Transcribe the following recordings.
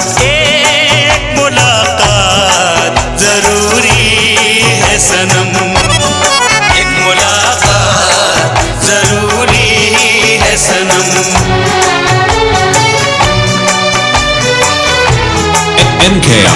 एक मुलाकात जरूरी है सनम, एक मुलाकात जरूरी है सनम। NKR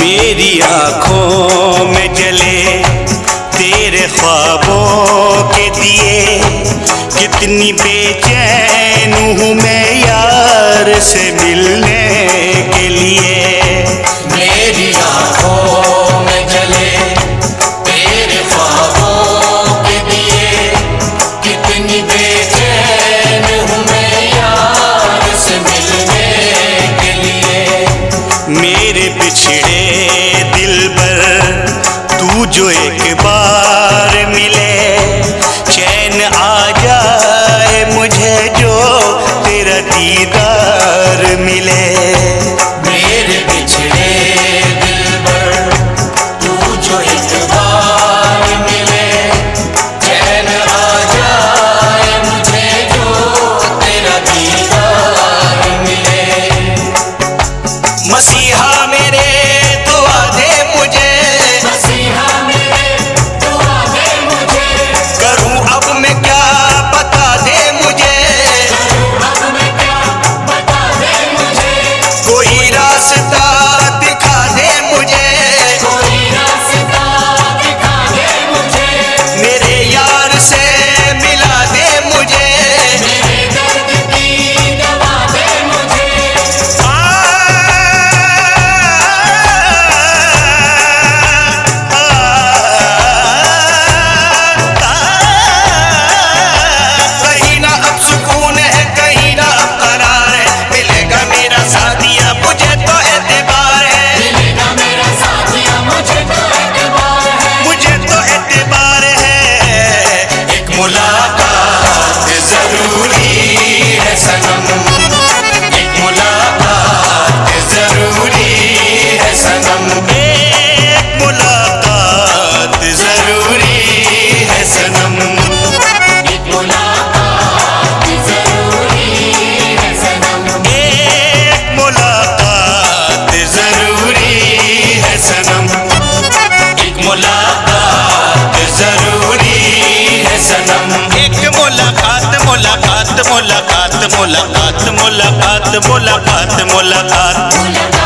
मेरी आँखों में जले तेरे ख्वाबों के दिए, कितनी बेचैन हूँ मैं यार से मिलने के लिए। मेरी आँखों में जले तेरे ख्वाबों के दिए, कितनी बेचैन हूँ मैं यार से मिलने के लिए। मेरे बिछड़े दिल पर तू जो एक बार मिले, चैन आ जाए मुझे जो तेरा दीदार मिले। मेरे बिछड़े दिल पर तू जो एक बार मिले, चैन आ जाए मुझे जो तेरा दीदार मिले। मसीहा मेरे दुआ दे मुझे, मसीहा मेरे दुआ दे मुझे, करूं अब मैं क्या बता दे मुझे, अब मैं क्या बता दे मुझे, कोई रास्ता दिखा दे मुझे, कोई रास्ता दिखा दे मुझे, मेरे यार से मिला दे मुझे। मेरे दर्द की दवा दे मुझे। कहीं ना अब सुकून है, कहीं ना अब करार है, मिलेगा मेरा साथिया मुझे तो एतबार है, मिलेगा मेरा साथिया मुझे तो एतबार है, मुझे तो एतबार है। एक मुलाकात जरूरी है सनम, एक मुलाकात जरूरी है सनम, एक मुलाकात जरूरी है सनम, एक मुलाकात जरूरी है सनम, एक मुलाकात जरूरी है सनम, एक मुलाकात जरूरी है सनम। एक मुलाकात मुलाकात मुलाकात मुलाकात मुलाकात मुलाकात मुलाकात।